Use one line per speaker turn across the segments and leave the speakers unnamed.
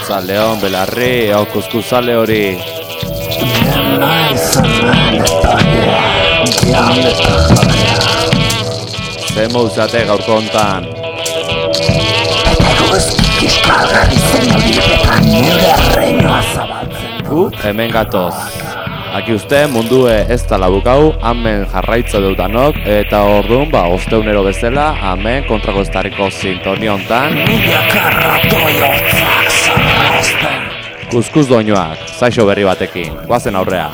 Leon, Belarri, hau kuskuzale hori. Zer moduzate gaurko hontan? Hemen gatoz. Aki uste mundue ez tala bukau, hemen jarraitza dutanok, eta orduan, osteunero bezala, hemen kontrako estarriko sintonia hontan. Kuskus doinoak, zaixo berri batekin, guazen aurrea.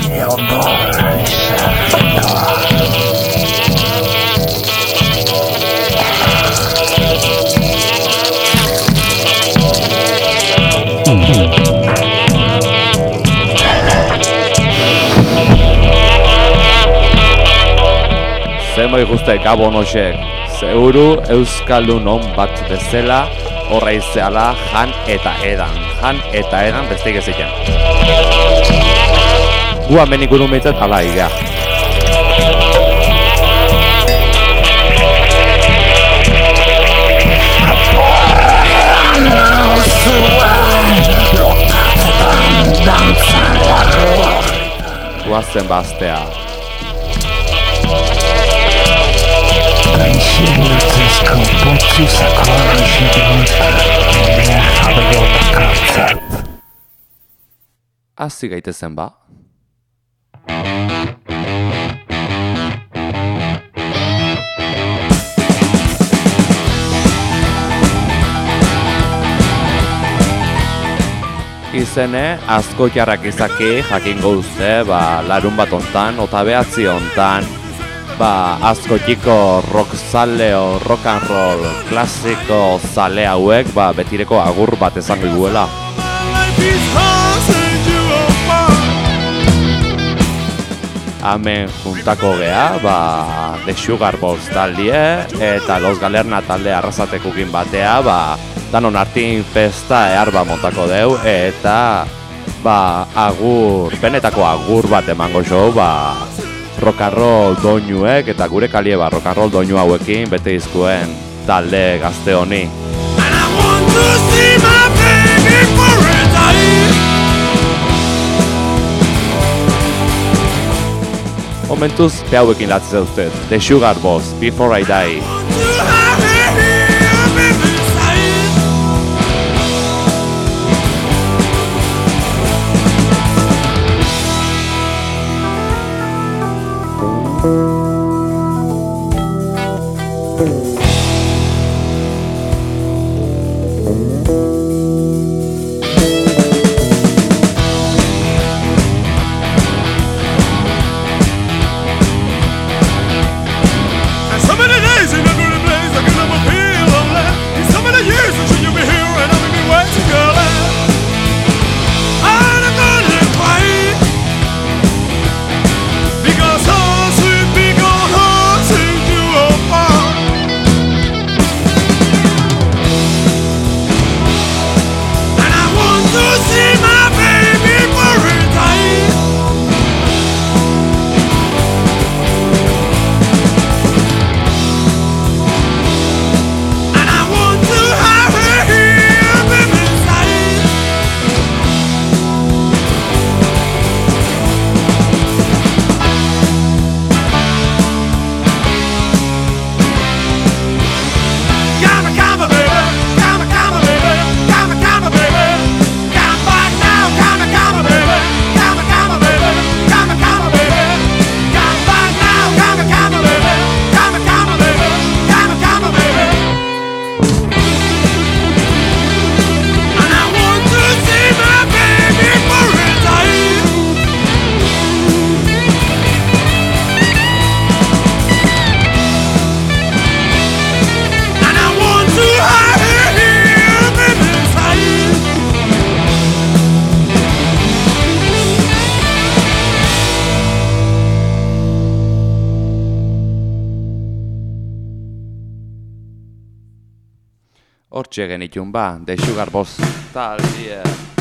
Zemo ikuste gabon hoxek, zeuru euskaldun hon bat bezala, horra izeala jan eta edan besteik ez iken. Gu hemen ikunu meitzat ala igea. Guazen bastea. Hasi gaitezen ba. Izene, asko jarrak izaki jakingo uste, larun bat ontan, ota behatzi ontan, asko txiko rock zaleo, rock and roll, klasiko zale hauek, betireko agur bat esango iguela. Hemen juntako gea, The Sugar Balls taldie, eta Los Galerna talde arrasatekukin batea, danon artin festa eharba montako deu, eta agur, benetako agur bat emango show, rock and roll doinuek eta gure kalie rock and roll doinu hauekin bete izkuen talde gazte honi. Momentuz, pe hauekin latzea duztet, The Sugar Balls, Before I Die. Hortxe genitun The Sugar Balls taldia.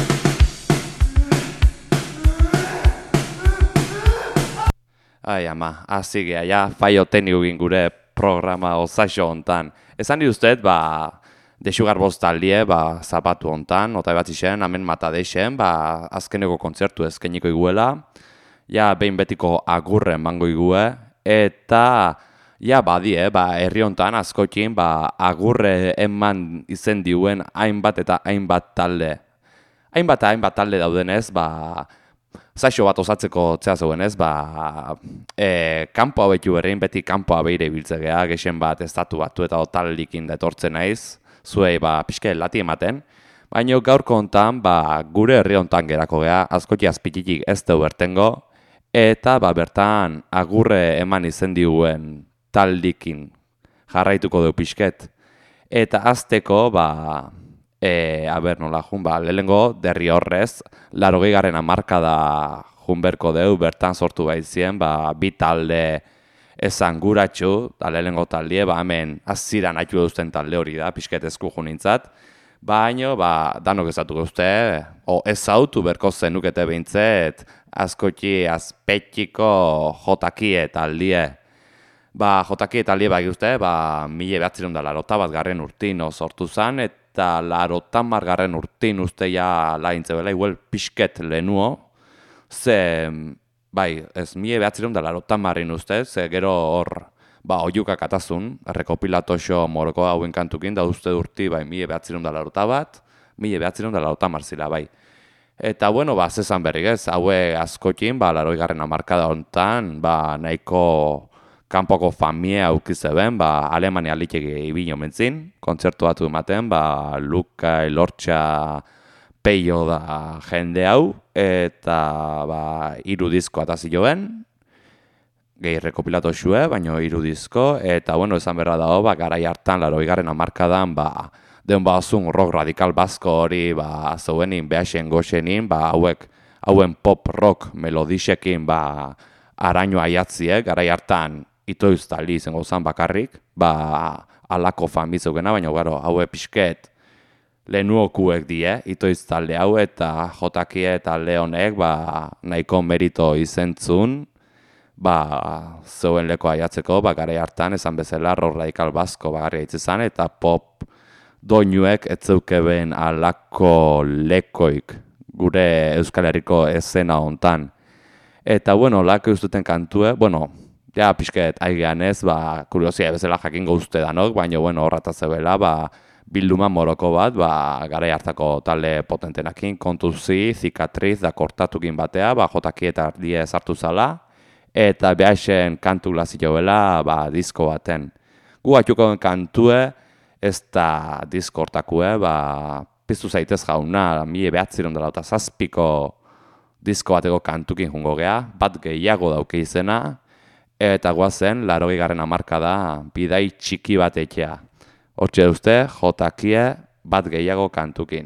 Ai ama, hasi gea, faio teknikoekin gure programa osaixo hontan. Esan dituztet, Dexu Garboz taldie, zapatu hontan, otai bat izan, hemen mata deixen, azkeneko kontzertu ezkeniko iguela, ja, behin betiko agurre emango igue, eta, ja, badie, herri hontan askotin, agurre eman izen diuen hainbat eta hainbat talde. Hainbat talde daudenez, zaixo bat osatzeko txea zeuenez, kanpoa betu berrein, beti kanpoa behire biltzegea, gexen bat estatu batu eta taldikin detortzen naiz, zuei pixke lati ematen, baina gaurko hontan, gure herri hontan gerako gea, askoti azpititik ez deu bertengo, eta bertan agurre eman izen diuen taldikin jarraituko du pixket. Eta azteko, nola jun, lehenengo derri horrez, 80. hamarkada junberko deu, bertan sortu baitzien, bi talde esan guratxu, lehenengo taldie, hemen aziran haitu duzten talde hori da, pixket esku junintzat, baino, danok ezatu guzte, ez autu berko zenukete behintzet, askoti azpetxiko jotakie taldie. Jotakie taldie guzte, 1981 urtin sortu zan, eta 80. urtin uste ja lagintzebela, igual pixket lehenuo, ze, ez 1980 uste, ze gero hor, oiukak atazun, rekopilatoxo moroko hauen kantukin, da uste urti, 1981 zila, Eta, zezan berrik ez, haue askotin, 80. hamarkada hontan, nahiko kanpoko familia aukizeben, Alemania liteke ibino mentzin, kontzertu batu ematen, Luka, Elortxa, Peio da jende hau, eta 3 disko atazioen, gehi rekopilatu xue, baina 3 disko, eta esan berra dago, garai hartan, 80. hamarkadan, deun bazun rock radikal basko hori, zeuenin, behaxen goxenin, hauen pop rock melodisekin, araño aiatziek, garai hartan, itoiz taldi izango zan bakarrik, alako famizeukena, baina haue pixket lehenuokuek die, itoiz talde hau, eta jotakie talde honek, nahiko merito izentzun, zeuen leko aiatzeko, garai hartan, esan bezala, rock radikal basko bagarria itzizan, eta pop doinuek etzeukeben alako lekoik gure Euskal Herriko esena hontan. Eta, lako ustuten kantue, ja, pixket aigean ez, kuriosia bezala jakingo uste danok, baina, horrataz zebela, bilduma moroko bat, garai hartako talde potentenakin, kontuzi, zikatriz da kortatukin batea, jotaki eta ardie sartu zala, eta behaixen kantu lazio bela, disko baten. Gu atxuko kantue, ez da disko hortakue, piztu zaitez jauna, 1907ko disko bateko kantukin jungo gea, bat gehiago dauke izena, eta guazen, 80. hamarkada bidai txiki bat etxea. Hortxe duzte, jotakie bat gehiago kantukin.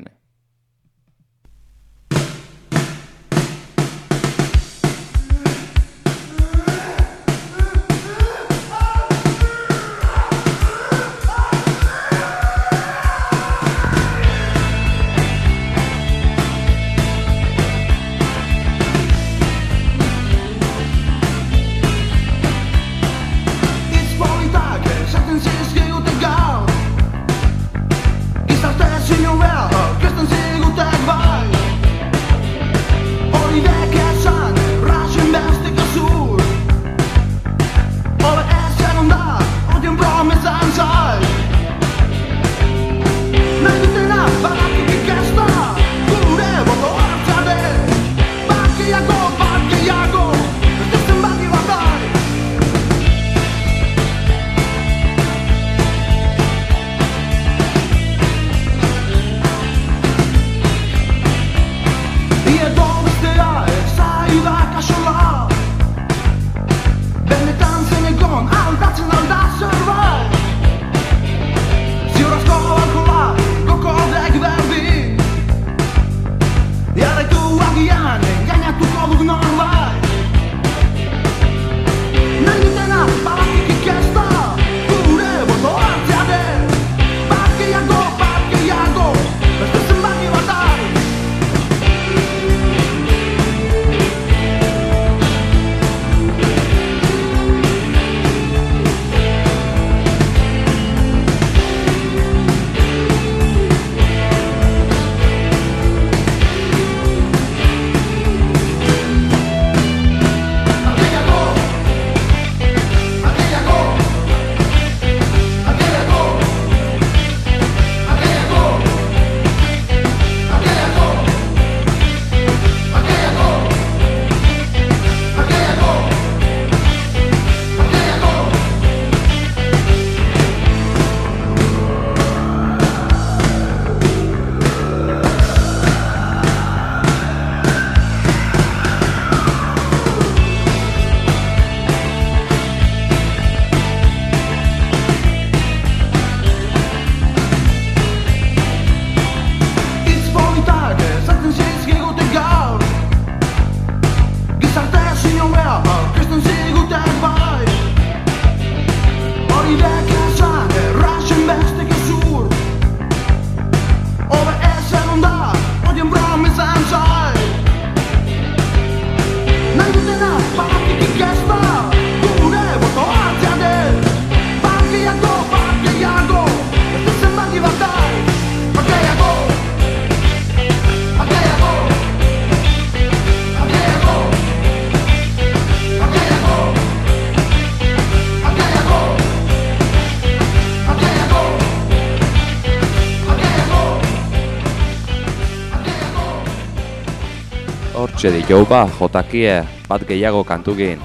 hortxe ditu jotakie bat gehiago kantukin.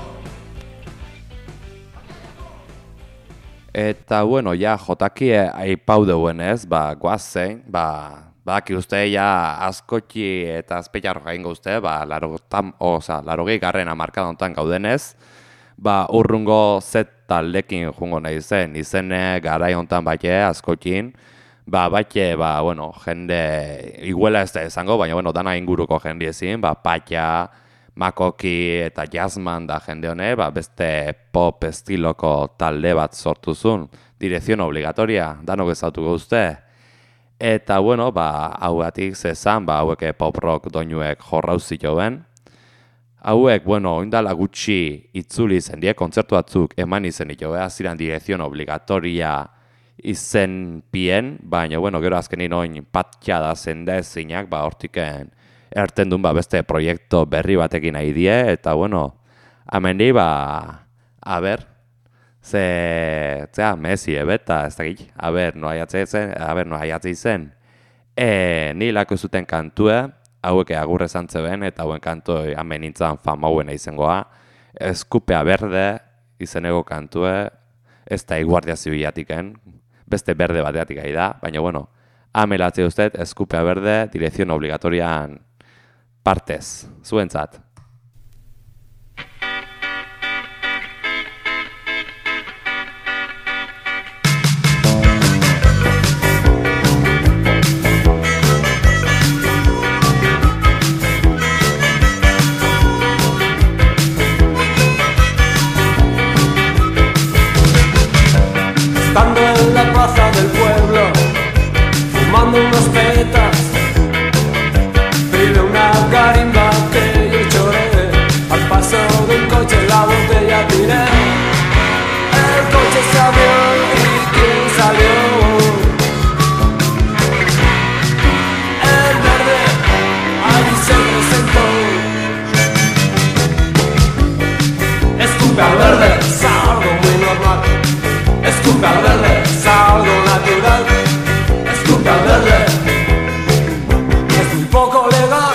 Eta bueno, ja jotakie aipau deuenez, goazen, baki uste ja askotxi eta azpeitarro jaingo uste, 80. hamarkada gaudenez, urrungo Z taldekin jungo nahi zen, izene garai hontan baite askotxin, jende iguela ez da izango, baina dana inguruko jende ezin, Patxa, Makoki eta Jazzman da jende hone, beste pop estiloko talde bat sortuzun, Dirección Obligatoria, danok ezautuko uste. Eta hauetik zezan, hauek pop rock doinuek jorrauzi joen. Hauek, oindala gutxi itzuli zen die, kontzertu batzuk eman izen ito, aziran Dirección Obligatoria izen pien, baina, gero azkenin oin Patxa da zenda ezinak, hortiken erten duen beste proiektu berri batekin nahi die, eta, amendi, Messi ebeta, ez dakit, noa jatzi zen, ni lako zuten kantue, haueke agurre zantzeben, eta hauen kantu hamen nintzen famauena izangoa, Eskupea Berde izenego kantue, ez da Guardia Zibilatiken, beste berde bateatik gai da, baina, amelatze ustez, Eskupea Berde, Dirección Obligatorian partez, zuentzat.
Estando en la plaza del pueblo, fumando unas petas, vi una carimba que yo lloré. Al paso del coche la botella tiré. El coche se abrió y ¿quién salió? El verde allí se presentó. Escupe al verde, es algo muy normal. Escupe al verde, es algo natural. Escupe al verde, es muy poco legal.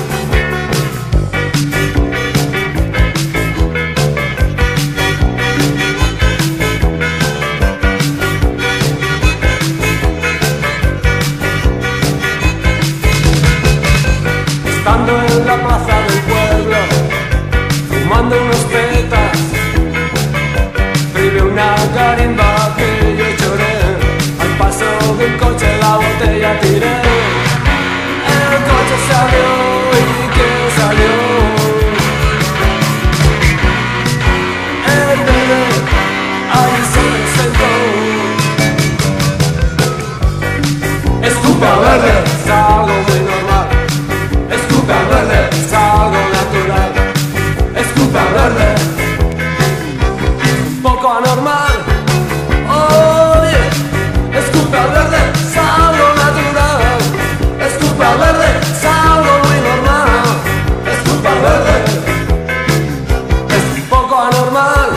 Estando en la plaza del pueblo, fumando unos petas, vive una carimba que yo lloré. Al paso del coche la botella tiré. El coche salió y ¿quién salió? El bebé ahí se presentó. Escupe al verde, es algo muy normal. Escupe al verde, es algo natural. Escupe al verde, poco anormal. Oye, escupe al verde, es algo natural. Escupe al verde, es algo muy normal. Escupe al verde, es un poco anormal.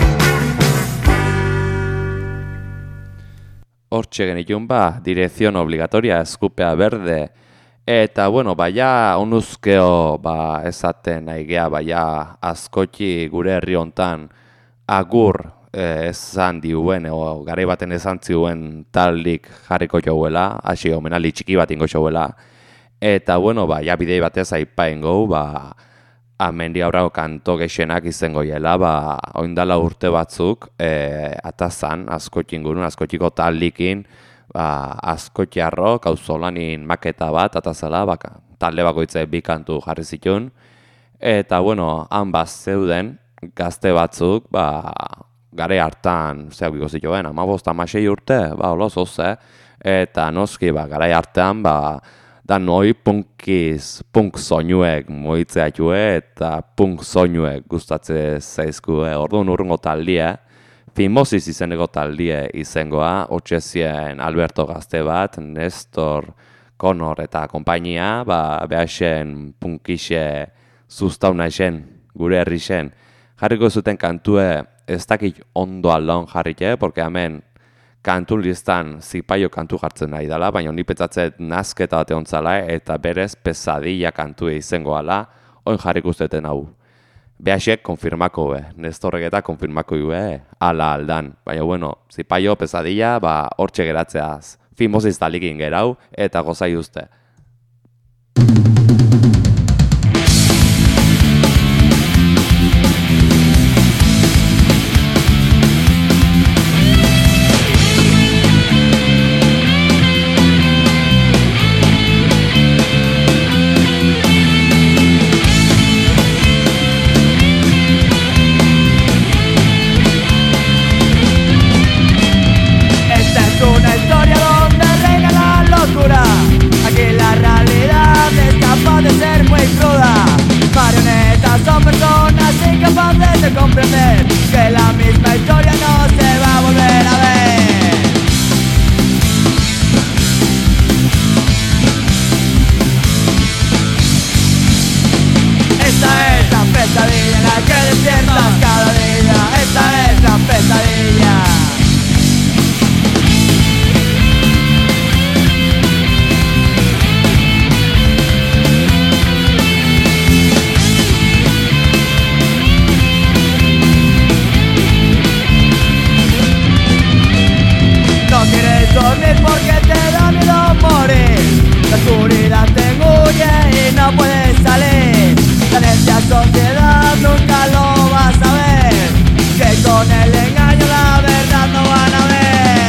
Hortxe genitun Dirección Obligatoria, Eskupea Berde. Eta, baina onuzkeo, esaten nahi geha, askotxi gure herri hontan agur esan diuen, o garai baten esan ziuen taldik jarriko jauela, hasi omenaldi txiki bat ingo jauela. Eta, bidei batez aipain gau, amendi aurrago kanto gexenak izango jela, oindala urte batzuk, atazan, askotxin gurun, askotxiko taldikin, askotxiarro, gauzolanin maketa bat, atazala, talde bakoitze bi kantu jarri zituen. Eta, han zeuden, gazte batzuk, gare hartan, zeak zituen, 15-16 urte, holoz, eta noski, garai artean, da noi punk soinuek moitzea jue, eta punk soinuek gustatze zaizkue, orduan urrungo taldie, Fimosis izeneko taldie izengoa, otxezien Alberto gazte bat, Nestor, Conor eta kompainia, behasen punkixe zuztauna esen, gure herri esen. Jarriko zuten kantue ez dakit ondo aldon jarrike, porque hemen kantun listan zipaio kantu jartzen nahi dela, baina ni pentsatzet nazketa bat egon zala, eta berez pesadilla kantue izangoala, oin jarrik usteten hau. Behaxek konfirmako Nestorrek eta konfirmako ala aldan. Baina, bueno, zipaio pesadilla, hortxe geratzeaz. Fimoziz talikin gerau, eta gozai uste.
Aquí la realidad es capaz de ser muy cruda. Marionetas son personas incapaces de comprender que la misma historia no se va a volver a ver. Esta es la pesadilla en la que despiertas cada día. Esta es la pesadilla. No quieres dormir porque te da miedo morir. La oscuridad te engulle y no puedes salir. La necia sociedad nunca lo vas a ver. Que con el engaño la verdad no van a ver.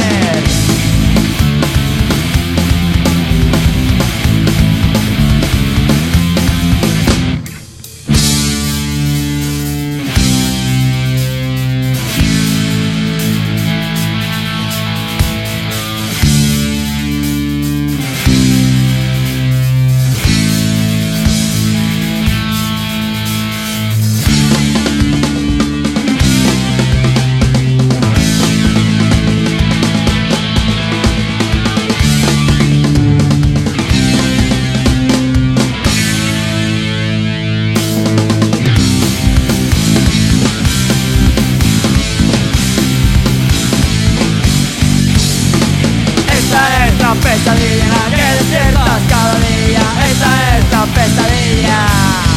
La pesadilla en la que despiertas cada día. Esta es la pesadilla.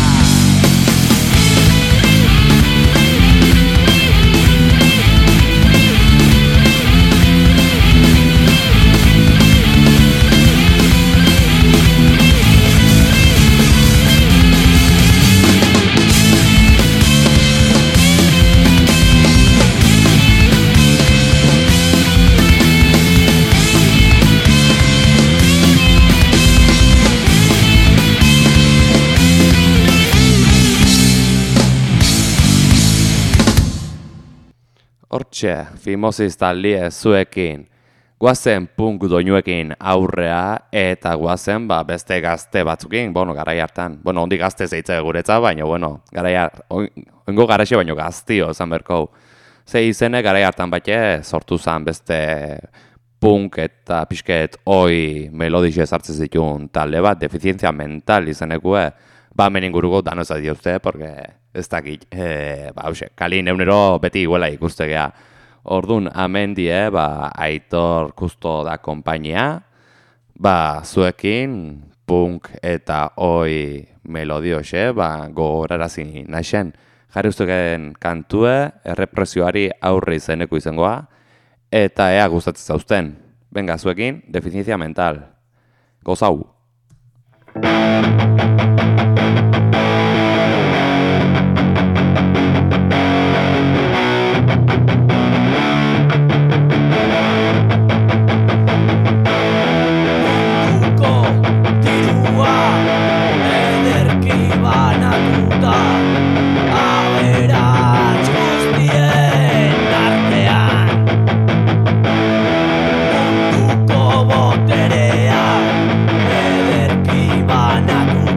Hortxe, Fimoziz talde zuekin, guazen punk doinuekin aurrea eta guazen beste gazte batzukin, garai hartan. Ondi gazte zeitza guretza, baina, oingo garaxe baino gaztio esan berko. Ze izene garai hartan bate sortu zen beste punk eta pixket melodixe sartzen zituen talde bat, defizientzia mental izenekue, hemen inguruko dano ez adiozte, porque ez dakit, kalin eunero beti iguela ikustegea. Orduan, hemen die, Aitor Kusto da kompainia, zuekin punk eta melodioxe, gogorarazi naixen. Jarri ustuken kantue, errepresioari aurre izeneko izangoa, eta ea gustatzen zauzten. Venga, zuekin, deficiencia mental. Gozau!
Munduko boterea ederki banatu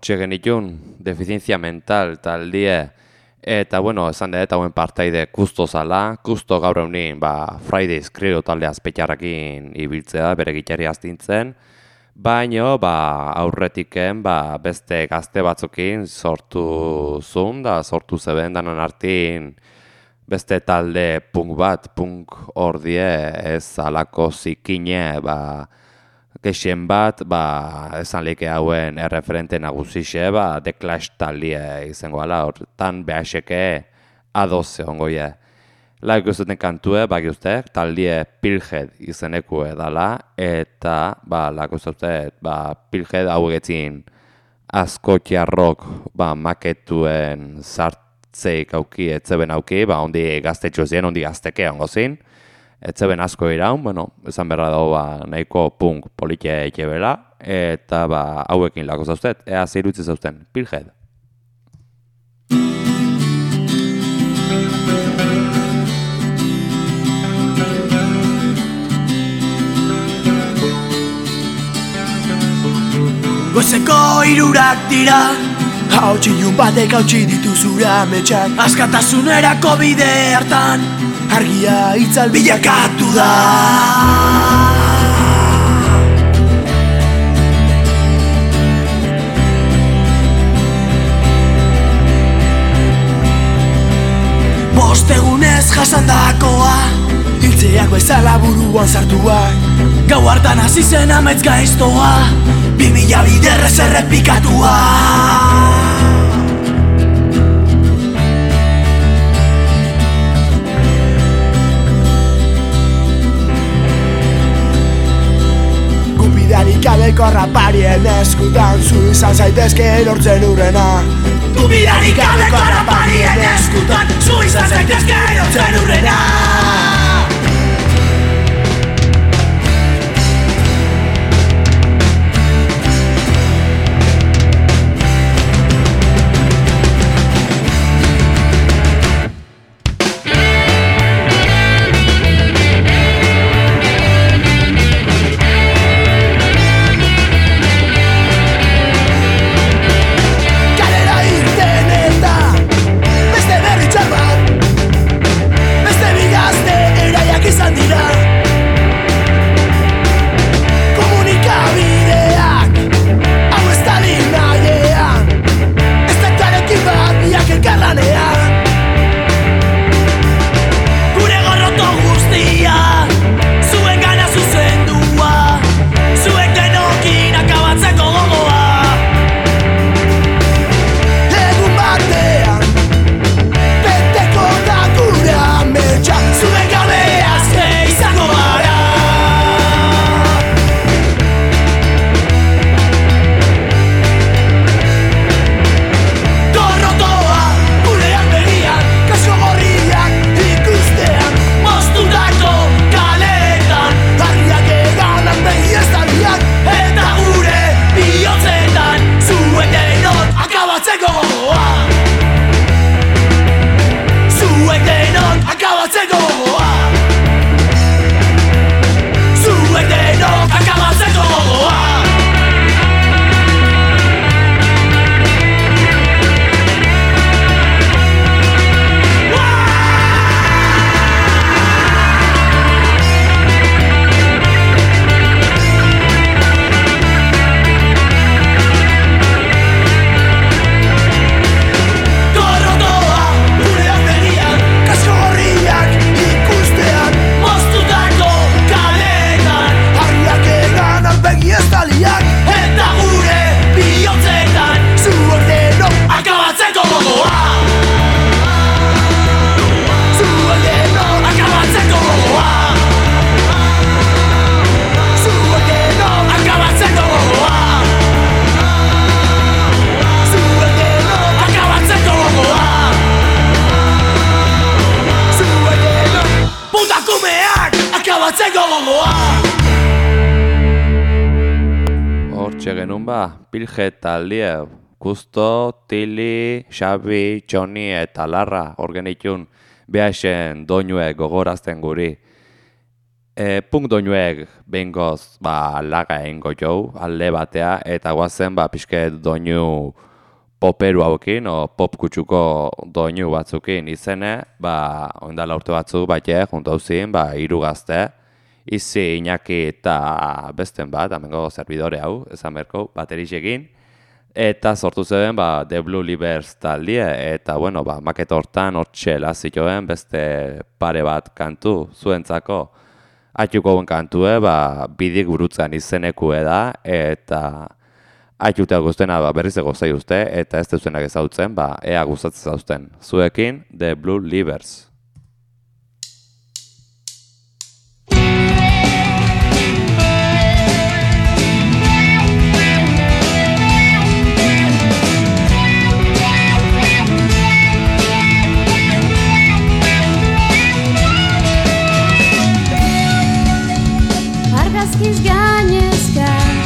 Hortxe genitun, deficiencia mental taldie, eta bueno, esan dut hauen partaide kusto zala, kusto gaur eunin Fridays Crew talde azpetxarrakin ibiltzea, bere gitarri astintzen, baino aurretiken beste gazte batzukin sortu zuen, sortu zeben danon artin beste talde punk hor die ez alako zikine, gexen bat, esan leke hauen erreferente nagusixe, The Clash taldie izango ala, hortan behaseke A12 ongoie. Laik uzuten kantue, bagiuztek, taldie Pilhead izeneku edala, eta, laik uzuten, Pilhead hau egetzin asko txarrok, maketuen sartzeik auki, etzeben auki, ondi gaztetxo zien, ondi gazteke ongo zin, etzeben asko iraun, esan berra dago nahiko punk politia etxebela, eta hauekin lako zauztet, ea zeirutzi zauzten, Pilhead.
Goizeko 3 dira, hautsilun batek hautsi ditu zure ametsak. Askatasunerako bide hartan, argia itzal bilakatu da. Bostegunez jasandakoa, hiltzeak bezala buruan sartuak. Gau hartan hasi zen amets gaiztoa, 2000 biderrez errepikatua. Gupidarik gabeko raparien eskutan, zu izan zaitezke lortzen urrena. Gupidarik gabeko raparien eskutan, zu izan zaitezke lortzen urrena.
Hortxe genuen Pilhead taldie, Kusto, Tili, Xabi, Txoni eta Larra hor genitun behaixen doinue gogorazten guri. Punk doinuek behingoz laga egingo jau, alde batea, eta guazen pixket doinu poperu hauekin, o pop kutsuko doinu batzukin izene, oindala urte batzuk batek, juntu hauzin, hiru gazte, Izi, Iñaki eta besten bat, amengo servidore hau, esan berko, baterisekin, eta sortu zeben, The Blue Livers taldie, eta, bueno, maketo hortan hortxela zituen beste pare bat kantu zuentzako. Aituko guen kantue, bidik burutzen izenekue da, eta aitutea guztena berriz egozai uste, eta ez duzenak ezautzen, ea gustatzen zauzten. Zuekin, The Blue Livers.
Argazkiz gainezka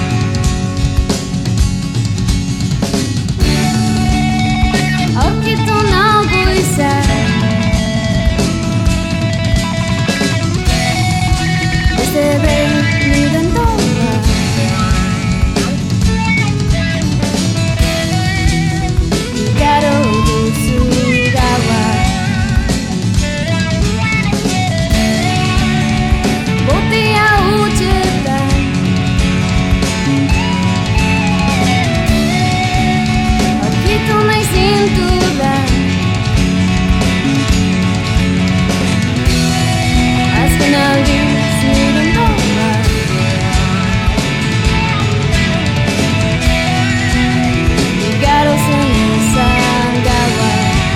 aurkitu nau goiza beste behin niren doa igaro duzu gaua botea utxetan aurkitu nahi zintudan azken aldiz niren doa igaro zen ezan gaua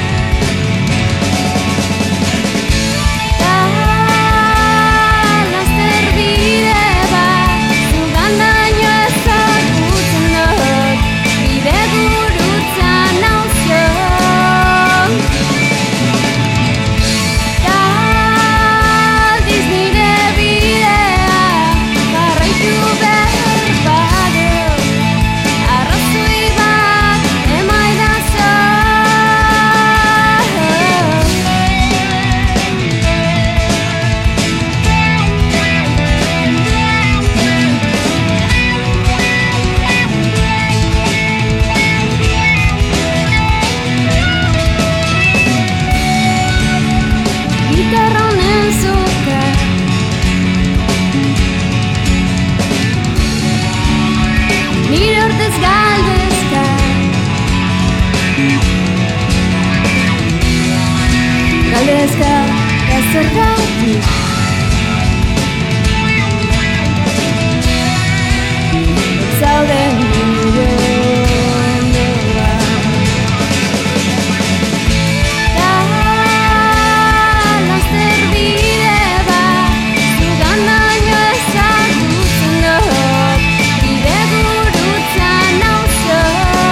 Galdezka zergatik zauden nire ondoa da laster bide zuganaino ezagutzen dut bide burutzen nauzo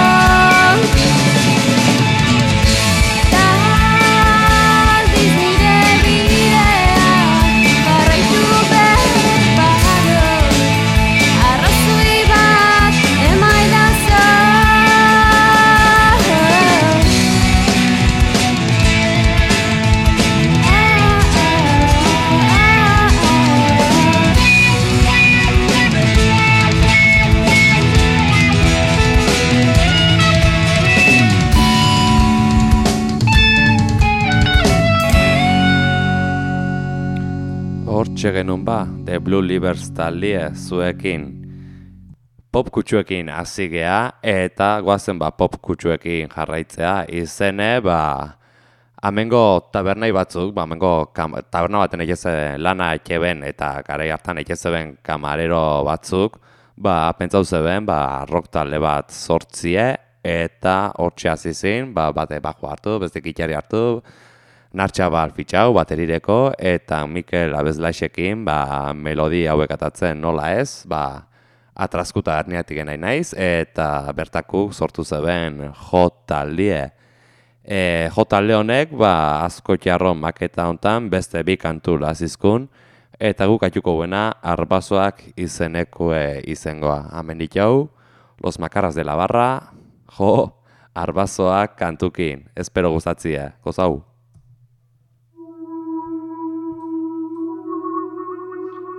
Hortxe genuen The Blue Livers taldie zuekin pop kutsuekin hasi gea eta goazen pop kutsuekin jarraitzea izene amengo tabernai batzuk, amengo taberna baten egizeben lana etxeben eta garai hartan egizeben kamarero batzuk pentsau zeben rock talde bat sortzie eta hortxe hasi zin bate bajo hartu, beste kitxari hartu Nartxabal fitxau baterireko eta Mikel Abezlaixekin melodi hauek atatzen nola ez, atraskuta herniatik nahi naiz eta bertakuk sortu zeben J-taldie. J-talde honek asko txarron maketa hontan beste bi kantu lazizkun eta guk atxuko buena Arbasoak izenekue izengoa. Hemen ditau, Los Makarras de la Barra, Arbasoak kantukin. Espero gustatzea, gozau.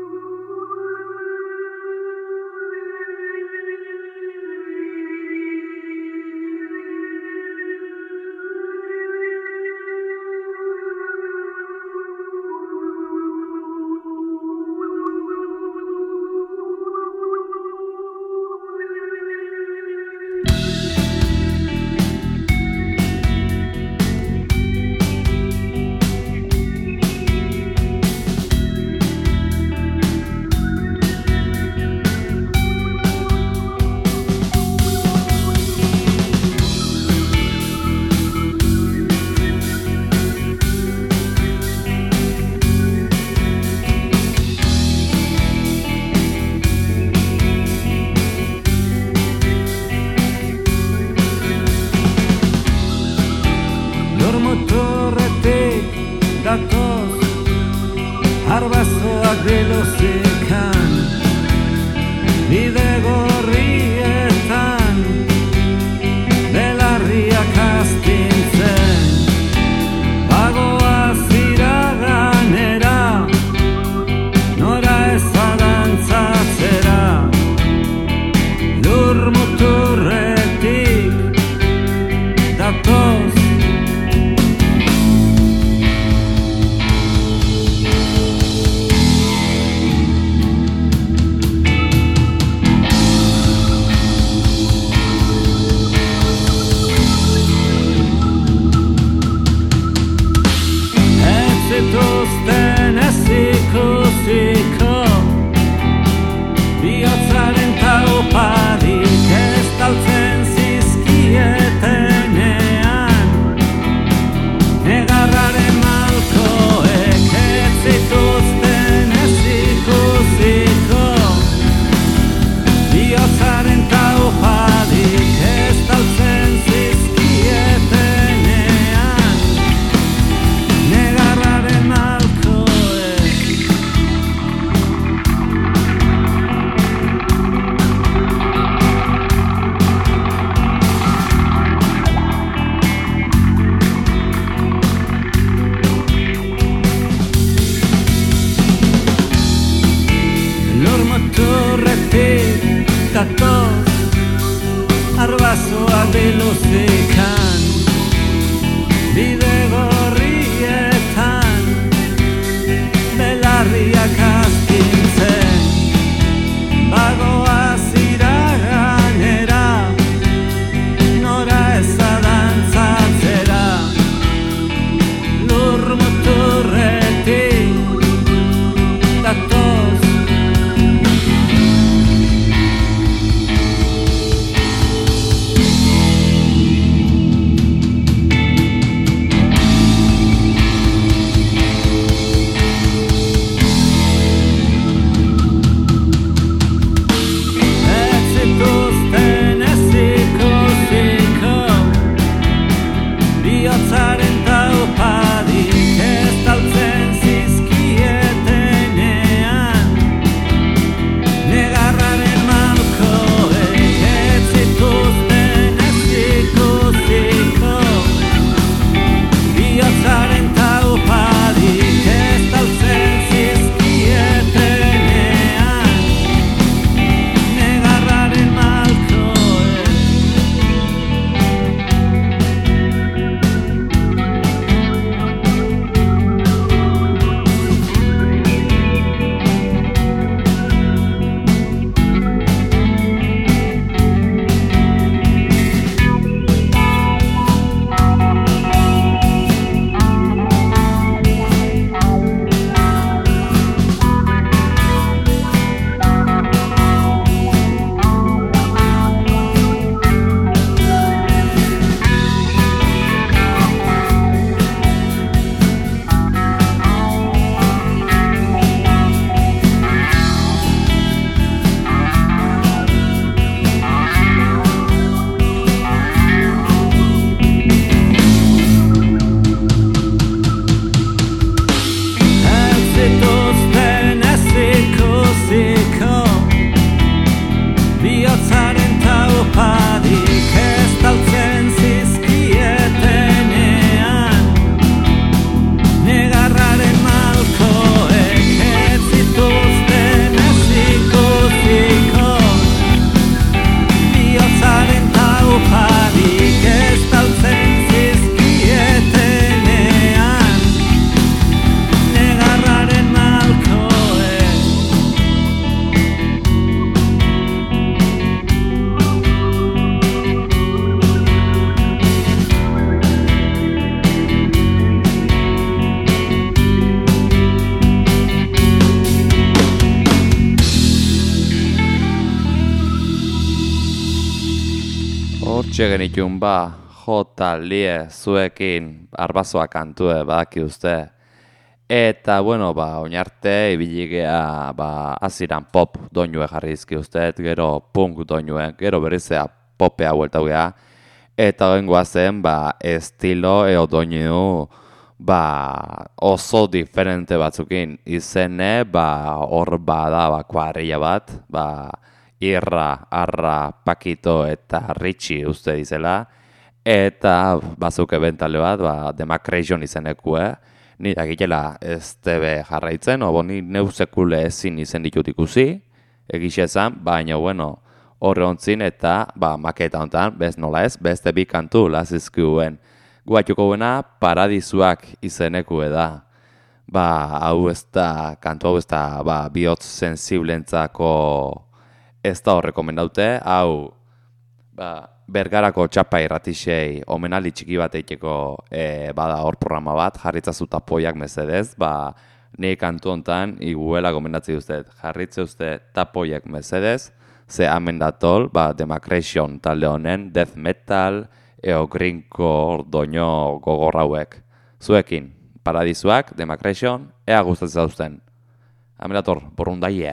Hortxe genitun J. Lie zuekin arbazoa kantue badaki uste. Eta, bueno, oinarte ibiligea aziran pop doinue jarri izki uste, gero punk doinue, gero berrizea popea hueltau geha. Eta oengoa zen, estilo eo doinu, oso diferente batzukin izene, hor bada, kuadrilla bat, Irra, Arra, Pakito eta Ritxi uste dizela. Eta bazuke bentale bat, Demacration izenekue. Ni agitela ez tebe jarraitzen, ni neusekule ezin izen ditut ikusi, egixe ezan, baina bueno, horre ontzin eta maketa hontan, bez nola ez, beste bi kantu lazizkuen. Guatuko buena Paradizuak izenekue da. Hau ez da, kantu hau ez da, bihotz sensiblentzako ez da horrekomendaute, hau, Bergarako txapa irratixei omenaldi txiki bat eiteko bada hor programa bat, jarritzazu tapoiak mesedez, ni kantu hontan iguela gomendatzi duzet, jarritze uste tapoiak mesedez, ze hemen datol, Demacration talde honen, death metal, eo greencore doino gogorrauek. Zuekin, Paradizuak, Demacration, ea gustatzen zauzten. Hemen dator, borrundaie.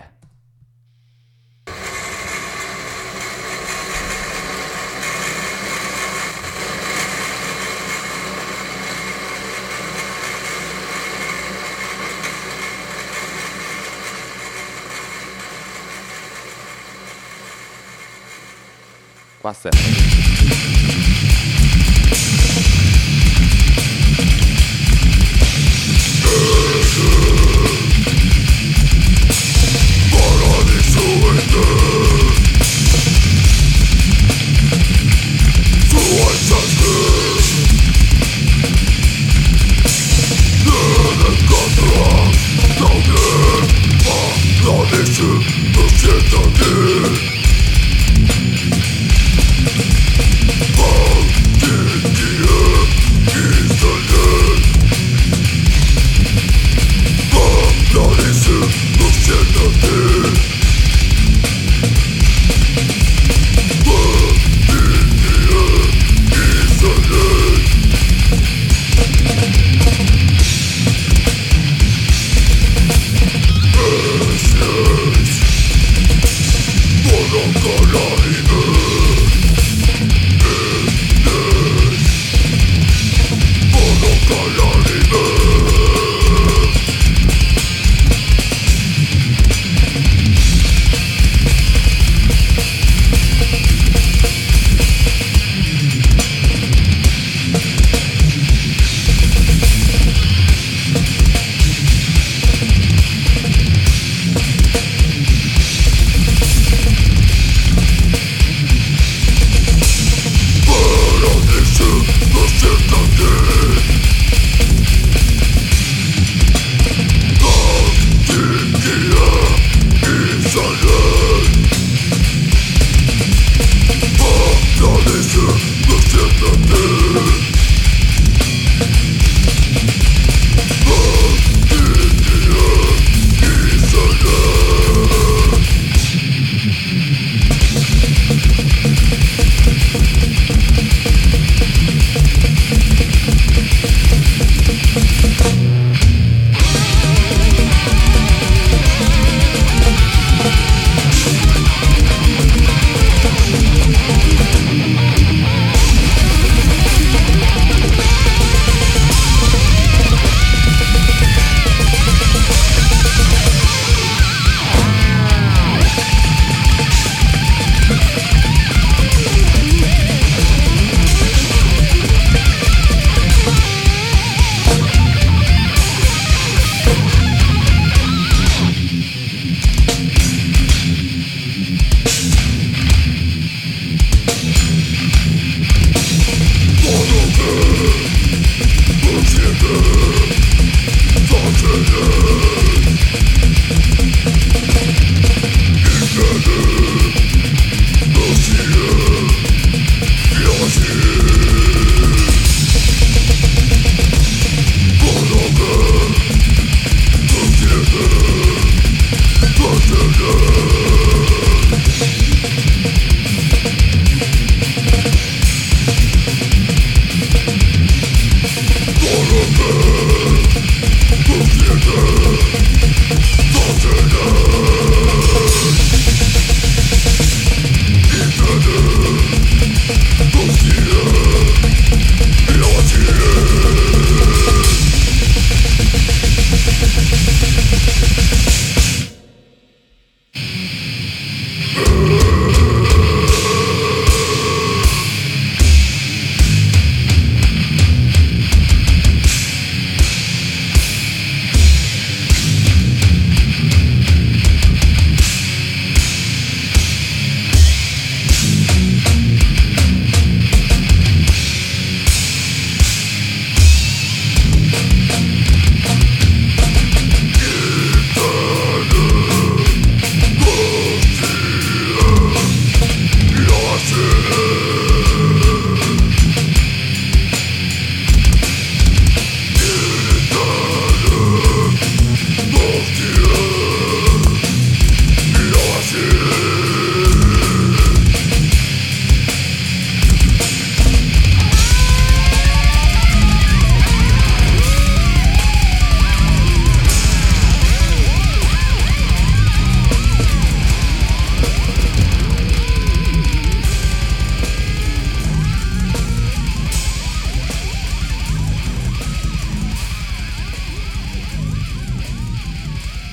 Quase.
Oh,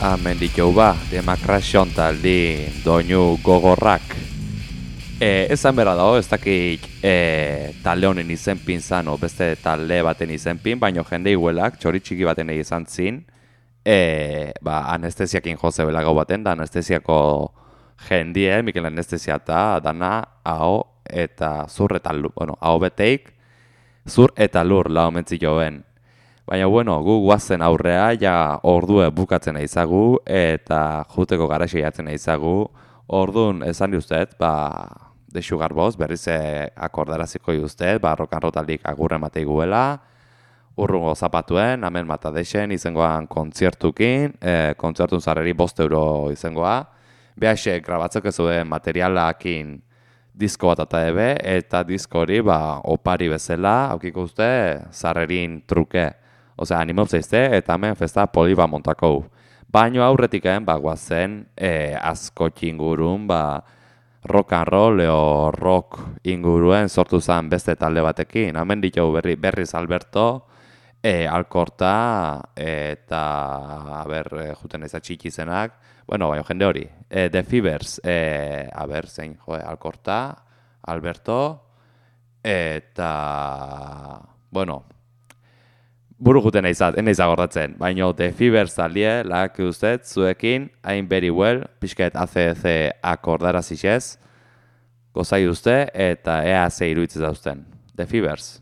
hemen ditu Demacration taldi doinu gogorrak. Esan berra dago, ez dakik talde honen izenpin zan, o beste talde baten izenpin, baino jende iguelak, txoritxiki baten izan zin, anestesiakin jose belago baten, da anestesiako jendie, Mikel Anestesia eta dana, hau eta zur eta lur, hau beteik, zur eta lur lau mentzi joen. Baina, gu guazen aurrea, ja ordue bukatzen eizagu, eta juteko garaxi jatzen eizagu, orduan esan diuztet, The Sugar Boss, berriz akordaraziko diuztet, rock and roll taldik agurren matei guela, urrungo zapatuen, hemen matadexen izengoan kontzertukin, kontzertun zarreri €5 izengoa, behaxe grabatzeko zuen materialakin disko bat eta disko hori opari bezala, haukiko uste, zarrerin truke. Osea, animau zeizte, eta hemen festa poli montako. Baino aurretiken, guazen, asko ingurun, rock and roll o rock inguruen sortu zen beste talde batekin. Hemen ditu berriz Alberto, Alkorta, eta, juten ez atxiki zenak, baina jende hori. The Fevers, zein, Alkorta, Alberto, eta, buru juten eneiz agordatzen, baina The Fevers talie, lagak ustez, zuekin, I'm very well, pixket ACDC akordarazixez, gozai uste, eta ea ze iruditzez dauzten. The Fevers.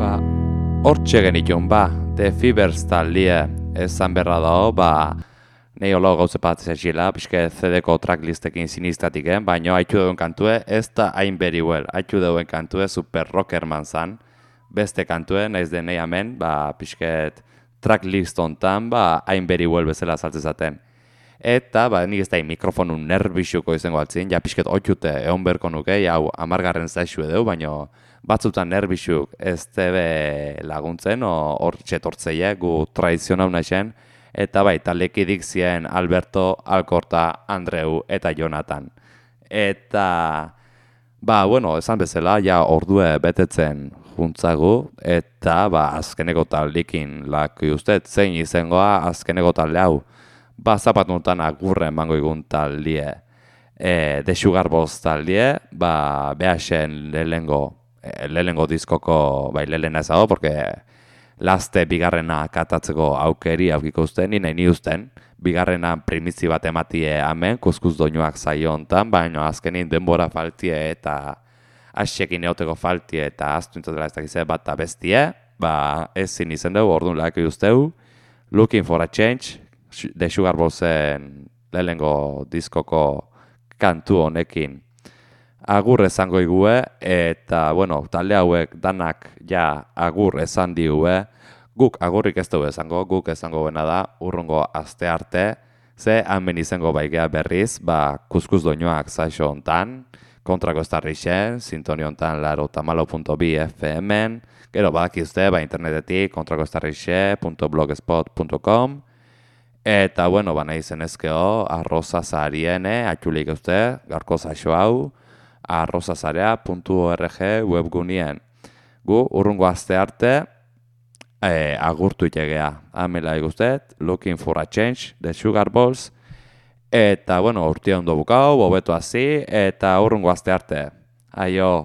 Hortxe genitun, The Fevers talie esan berra dago, Nei holo gauze bat zezila, pixke CD-ko tracklistekin sinistatiken, baina haitu duen kantue, ez da hain beri huel. Haitu duen kantue super rockerman zan, beste kantue, naiz den nahi hemen, pixket tracklist ontan, hain beri huel bezala saltzezaten. Eta, nik ez da mikrofonun nerbixuko izango altzin, ja pixket otxute egon berko nuke, hau 10. zaixu edo, baina batzutan nerbixuk ez tebe laguntzen, hor txetortzeie, gu tradizionau naixen, eta talekidik zien Alberto, Alkorta, Andreu eta Jonathan. Eta, esan bezala, ja ordue betetzen juntzagu, eta azkeneko taldikin laki ustez, zein izangoa azkeneko talde hau. Zapatunetan agurre emango igun taldie, The Sugar Boss taldie, behasen lehenengo diskoko, lehena ezago, porque laste bigarrena katatzeko aukeri aukiko usten, nahi usten, bigarrena primizi bat ematie hemen, kuzkuz doinuak zaio hontan, baina azkenin denbora faltie eta asiekin eoteko faltie eta aztuintzatela ez dakize bat bestie, ezin izen dugu, orduan lehaki usteu, Looking for a Change, The Sugar Bossen lehenengo diskoko kantu honekin agur esango igue, eta, talde hauek danak ja agur esan digue, guk agurrik ez dugu esango, guk esango bena da, urrungo aste arte, ze hemen izango baigea berriz, kuzkuz doinoak zaixo hontan, kontrako estarrixen, sintonio hontan 94.2 FM-en, gero badakizte, internetetik, kontrakoestarrixe.blogspot.com, eta, nahi zenezkeo, arrozazariene, atxulik uste, garko zaixo hau, arrozazarea.org webgunien. Gu, urrungo aste arte, agurtu itegea. Amela iguztet, Looking for a Change, The Sugar Balls, eta, urtia ondo bukau, bobeto hazi, eta urrungo aste arte. Aio!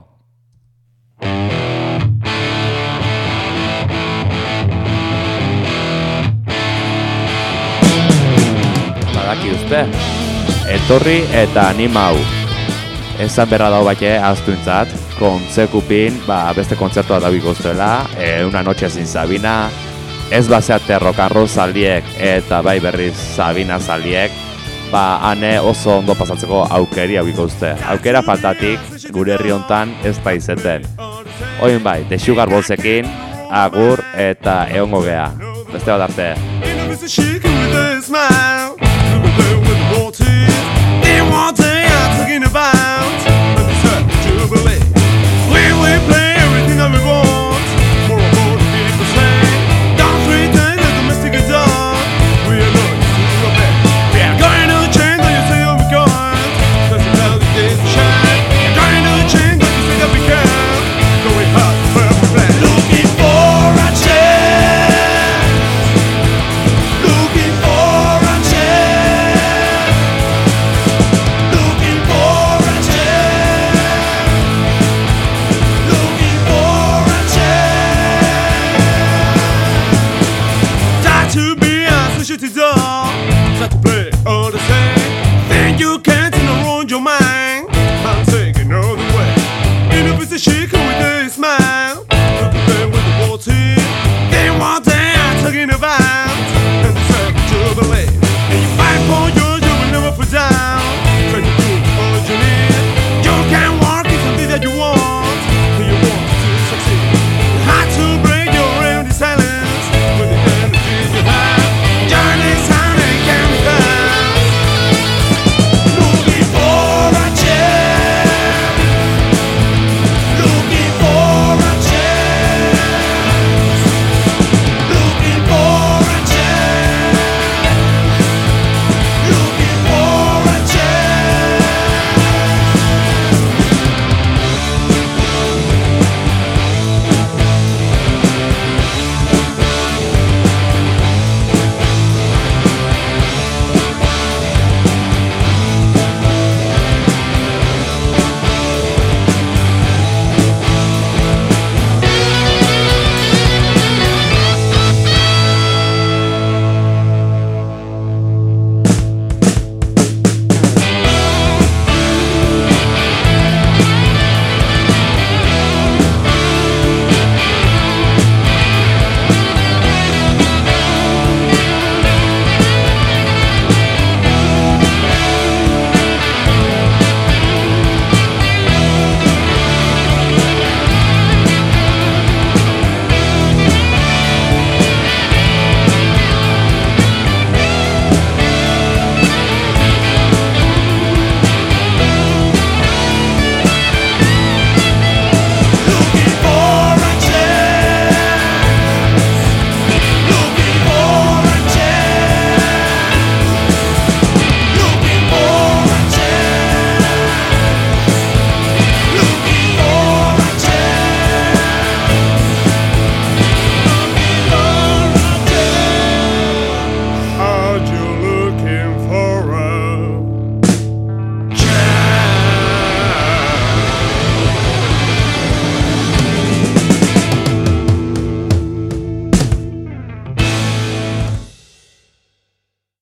Badaki uste, etorri eta anima hau. Ezan berra dau bate aztuintzat, kontzekupin, beste kontzertua daubiko usteela, Una noche sin Sabina, ez bazeate rock and roll zaldiek, eta berriz Sabina zaldiek, ane oso ondo pasatzeko aukeri haubiko uste. Aukera faltatik, gure herri hontan ez da izeten. Oin The Sugar Ballsekin, agur eta egongo gea. Beste bat arte.
To be a sushi to play all the same. Think you can